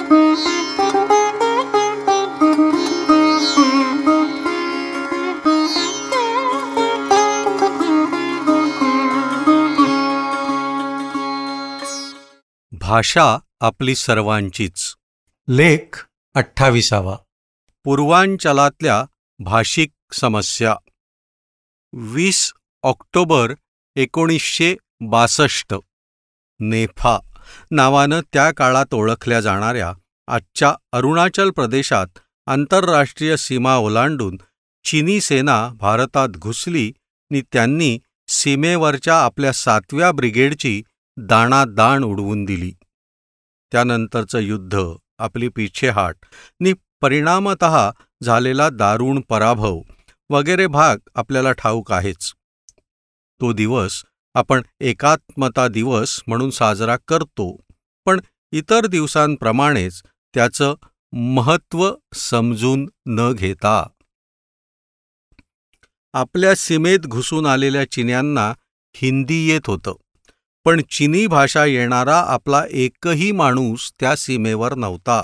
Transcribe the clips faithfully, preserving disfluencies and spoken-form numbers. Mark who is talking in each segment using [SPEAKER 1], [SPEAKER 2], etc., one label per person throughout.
[SPEAKER 1] भाषा आपली सर्वांचीच.
[SPEAKER 2] लेख अठ्ठावीसावा.
[SPEAKER 1] पूर्वांचलातल्या भाषिक समस्या. वीस ऑक्टोबर एकोणीसशे बासष्ट. नेफा नावानं त्या काळात ओळखल्या जाणाऱ्या आजच्या अरुणाचल प्रदेशात आंतरराष्ट्रीय सीमा ओलांडून चीनी सेना भारतात घुसली आणि त्यांनी सीमेवरच्या आपल्या सातव्या ब्रिगेडची दाणादाण उडवून दिली. त्यानंतरचं युद्ध, आपली पिछेहाट नि परिणामतः झालेला दारुण पराभव वगैरे भाग आपल्याला ठाऊक आहेच. तो दिवस आपण एकात्मता दिवस म्हणून साजरा करतो, पण इतर दिवसांप्रमाणेच त्याचं महत्त्व समजून न घेता. आपल्या सीमेत घुसून आलेल्या चिन्यांना हिंदी येत होतं, पण चिनी भाषा येणारा आपला एकही माणूस त्या सीमेवर नव्हता.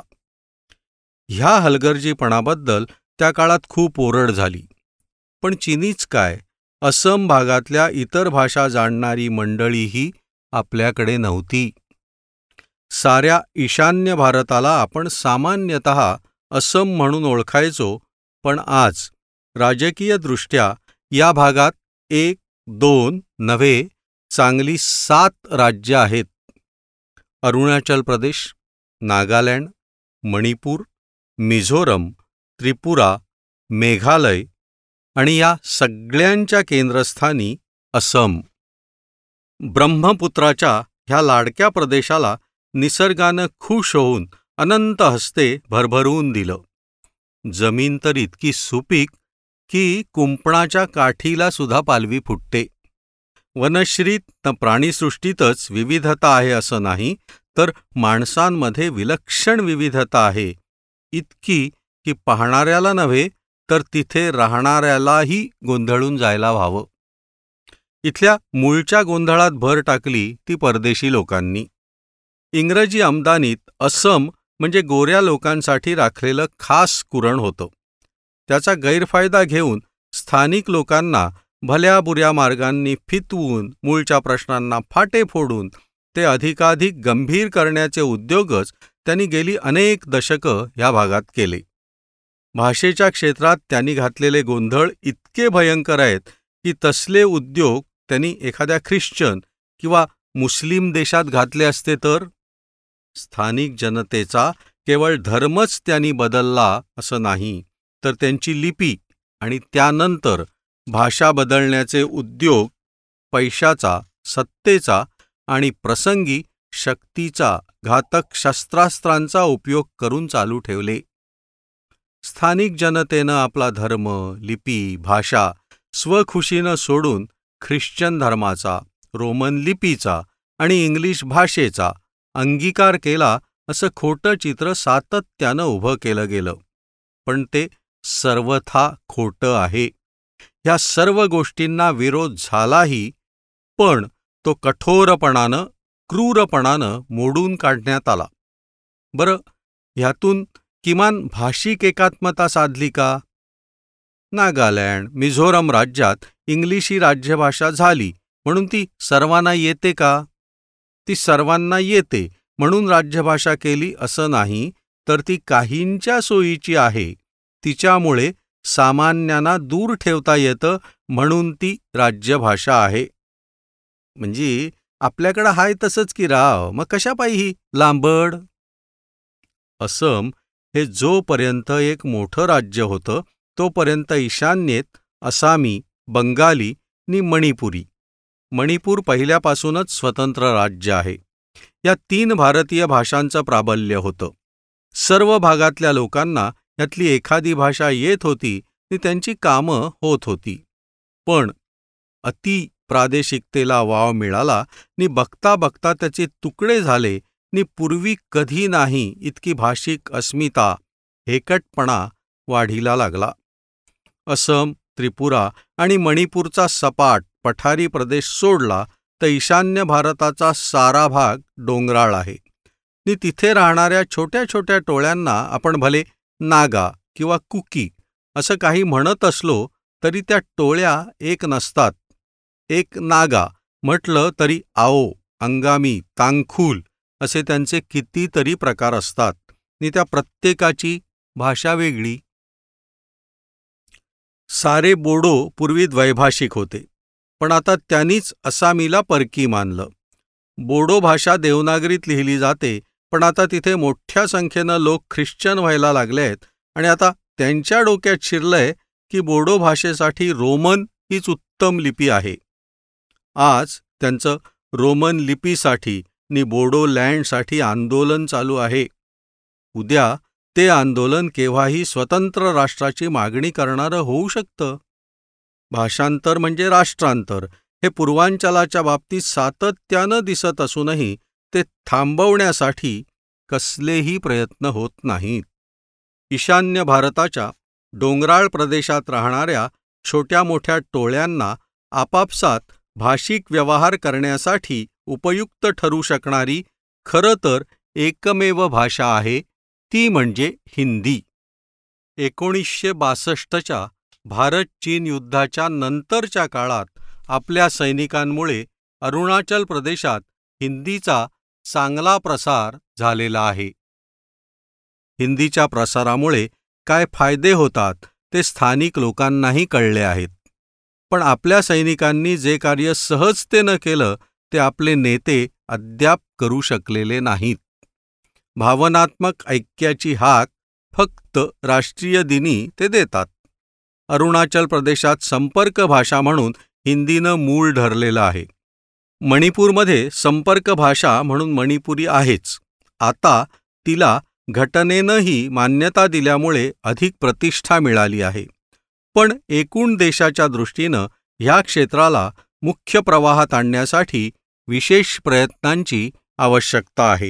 [SPEAKER 1] ह्या हलगर्जीपणाबद्दल त्या काळात खूप ओरड झाली. पण चिनीच काय, असम भागातल्या इतर भाषा जाणणारी मंडळीही आपल्याकडे नव्हती. साऱ्या ईशान्य भारताला आपण सामान्यतः असम म्हणून ओळखायचो, पण आज राजकीयदृष्ट्या या भागात एक दोन नव्हे चांगली सात राज्य आहेत. अरुणाचल प्रदेश, नागालँड, मणिपूर, मिझोरम, त्रिपुरा, मेघालय आणि या सगळ्यांच्या केंद्रस्थानी असम. ब्रह्मपुत्राच्या ह्या लाडक्या प्रदेशाला निसर्गानं खुश होऊन अनंत हस्ते भरभरून दिलं. जमीन तर इतकी सुपीक की कुंपणाच्या काठीला सुद्धा पालवी फुटते. वनश्रीत न प्राणीसृष्टीतच विविधता आहे असं नाही, तर माणसांमध्ये विलक्षण विविधता आहे, इतकी की पाहणाऱ्याला नव्हे तर तिथे राहणाऱ्यालाही गोंधळून जायला व्हावं. इथल्या मूळच्या गोंधळात भर टाकली ती परदेशी लोकांनी. इंग्रजी आमदानीत असम म्हणजे गोऱ्या लोकांसाठी राखलेलं खास कुरण होतं. त्याचा गैरफायदा घेऊन स्थानिक लोकांना भल्या बुऱ्या मार्गांनी फितवून मूळच्या प्रश्नांना फाटे फोडून ते अधिकाधिक गंभीर करण्याचे उद्योगच त्यांनी गेली अनेक दशकं ह्या भागात केले. भाषेच्या क्षेत्रात त्यांनी घातलेले गोंधळ इतके भयंकर आहेत की तसले उद्योग त्यांनी एखाद्या ख्रिश्चन किंवा मुस्लिम देशात घातले असते तर. स्थानिक जनतेचा केवळ धर्मच त्यांनी बदलला असं नाही, तर त्यांची लिपी आणि त्यानंतर भाषा बदलण्याचे उद्योग पैशाचा, सत्तेचा आणि प्रसंगी शक्तीचा, घातक शस्त्रास्त्रांचा उपयोग करून चालू ठेवले. स्थानिक जनतेनं आपला धर्म, लिपी, भाषा स्वखुशीनं सोडून ख्रिश्चन धर्माचा, रोमन लिपीचा आणि इंग्लिश भाषेचा अंगीकार केला असं खोटं चित्र सातत्यानं उभं केलं गेलं. पण ते सर्वथा खोटं आहे. ह्या सर्व गोष्टींना विरोध झालाही, पण तो कठोरपणानं, क्रूरपणानं मोडून काढण्यात आला. बरं, ह्यातून किमान भाषिक एकात्मता साधली का? नागालँड, मिझोरम राज्यात इंग्लिश ही राज्यभाषा झाली म्हणून ती सर्वांना येते का? ती सर्वांना येते म्हणून राज्यभाषा केली असं नाही, तर ती काहींच्या सोयीची आहे. तिच्यामुळे सामान्यांना दूर ठेवता येतं म्हणून ती राज्यभाषा आहे. म्हणजे आपल्याकडं हाय तसंच की राव, मग कशापायी ही लांबड? असम हे जोपर्यंत एक मोठं राज्य होतं तोपर्यंत ईशान्येत आसामी, बंगाली नि मणिपुरी. मणिपूर पहिल्यापासूनच स्वतंत्र राज्य आहे. या तीन भारतीय भाषांचं प्राबल्य होतं. सर्व भागातल्या लोकांना यातली एखादी भाषा येत होती ती त्यांची कामं होत होती. पण अति प्रादेशिकतेला वाव मिळाला नि बघता बघता त्याचे तुकडे झाले नि पूर्वी कधी नाही इतकी भाषिक अस्मिता, हेकटपणा वाढीला लागला. असम, त्रिपुरा आणि मणिपूरचा सपाट पठारी प्रदेश सोडला तर ईशान्य भारताचा सारा भाग डोंगराळ आहे. नि तिथे राहणाऱ्या छोट्या छोट्या टोळ्यांना आपण भले नागा किंवा कुकी असं काही म्हणत असलो तरी त्या टोळ्या एक नसतात. एक नागा म्हटलं तरी आओ, अंगामी, तांखूल असे त्यांचे कितीतरी प्रकार असतात नि त्या प्रत्येकाची भाषा वेगळी. सारे बोडो पूर्वी द्वैभाषिक होते, पण आता त्यांनीच आसामीला परकी मानलं. बोडो भाषा देवनागरीत लिहिली जाते, पण आता तिथे मोठ्या संख्येनं लोक ख्रिश्चन व्हायला लागले आहेत आणि आता त्यांच्या डोक्यात शिरलंय की बोडो भाषेसाठी रोमन हीच उत्तम लिपी आहे. आज त्यांचं रोमन लिपीसाठी नि बोडो लँडसाठी आंदोलन चालू आहे. उद्या ते आंदोलन केव्हाही स्वतंत्र राष्ट्राची मागणी करणारं होऊ शकतं. भाषांतर म्हणजे राष्ट्रांतर हे पूर्वांचलाच्या बाबतीत सातत्यानं दिसत असूनही ते थांबवण्यासाठी कसलेही प्रयत्न होत नाहीत. ईशान्य भारताच्या डोंगराळ प्रदेशात राहणाऱ्या छोट्या मोठ्या टोळ्यांना आपापसात भाषिक व्यवहार करण्यासाठी उपयुक्त ठरू शकणारी खरं तर एकमेव भाषा आहे, ती म्हणजे हिंदी. एकोणीसशे बासष्टच्या भारत चीन युद्धाच्या नंतरच्या काळात आपल्या सैनिकांमुळे अरुणाचल प्रदेशात हिंदीचा चांगला प्रसार झालेला आहे. हिंदीच्या प्रसारामुळे काय फायदे होतात ते स्थानिक लोकांनाही कळले आहेत. पण आपल्या सैनिकांनी जे कार्य सहजतेनं केलं ते आपले नेते अद्याप करू शकलेले नाहीत. भावनात्मक ऐक्याची हाक फक्त राष्ट्रीय दिनी ते देतात. अरुणाचल प्रदेशात संपर्क भाषा म्हणून हिंदीनं मूळ धरलेलं आहे. मणिपूरमध्ये संपर्क भाषा म्हणून मणिपुरी आहेच. आता तिला घटनेनंही मान्यता दिल्यामुळे अधिक प्रतिष्ठा मिळाली आहे. पण एकूण देशाच्या दृष्टीनं ह्या क्षेत्राला मुख्य प्रवाहात आणण्यासाठी विशेष प्रयत्नांची आवश्यकता आहे.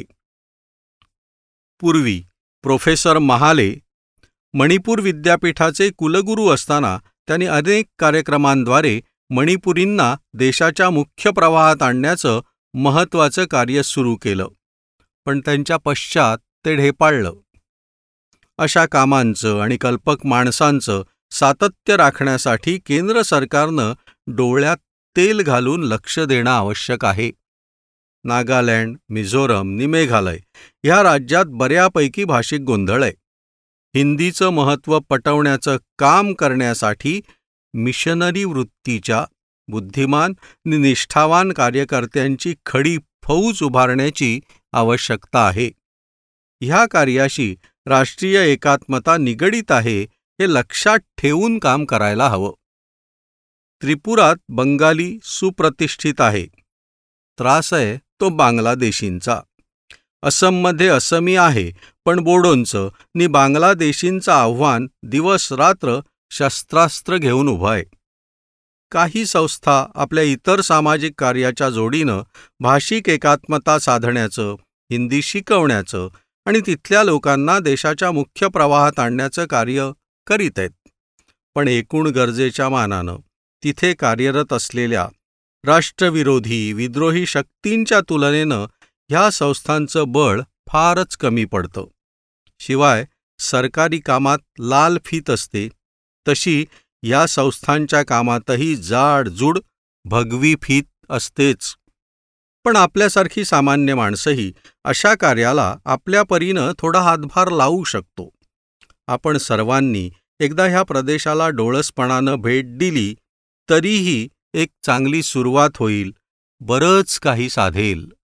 [SPEAKER 1] पूर्वी प्रोफेसर महाले मणिपूर विद्यापीठाचे कुलगुरू असताना त्यांनी अनेक कार्यक्रमांद्वारे मणिपुरींना देशाच्या मुख्य प्रवाहात आणण्याचं महत्त्वाचं कार्य सुरू केलं. पण त्यांच्या पश्चात ते ढेपाळलं. अशा कामांचं आणि कल्पक माणसांचं सातत्य राखण्यासाठी केंद्र सरकारनं डोळ्यात तेल घालून लक्ष देणं आवश्यक आहे. नागालँड, मिझोरम नि मेघालय ह्या राज्यात बऱ्यापैकी भाषिक गोंधळ आहे. हिंदीचं महत्त्व पटवण्याचं काम करण्यासाठी मिशनरी वृत्तीच्या बुद्धिमान नि निष्ठावान कार्यकर्त्यांची खडी फौज उभारण्याची आवश्यकता आहे. ह्या कार्याशी राष्ट्रीय एकात्मता निगडीत आहे हे लक्षात ठेवून काम करायला हवं. त्रिपुरात बंगाली सुप्रतिष्ठित आहे. त्रास आहे तो बांगलादेशींचा. असममध्ये असमी आहे, पण बोडोंचं नि बांगलादेशींचं आव्हान दिवस रात्र शस्त्रास्त्र घेऊन उभं आहे. काही संस्था आपल्या इतर सामाजिक कार्याच्या जोडीनं भाषिक एकात्मता साधण्याचं, हिंदी शिकवण्याचं आणि तिथल्या लोकांना देशाच्या मुख्य प्रवाहात आणण्याचं कार्य करीत आहेत. पण एकूण गरजेच्या मानानं तिथे कार्यरत असलेल्या राष्ट्रविरोधी विद्रोही शक्तींच्या तुलनेनं ह्या संस्थांचं बळ फारच कमी पडतं. शिवाय सरकारी कामात लाल फीत असते, तशी या संस्थांच्या कामातही जाडजूड भगवी फीत असतेच. पण आपल्यासारखी सामान्य माणसंही अशा कार्याला आपल्या परीनं थोडा हातभार लावू शकतो. आपण सर्वांनी एकदा ह्या प्रदेशाला डोळसपणानं भेट दिली तरीही एक चांगली सुरुवात होईल, बरंच काही साधेल.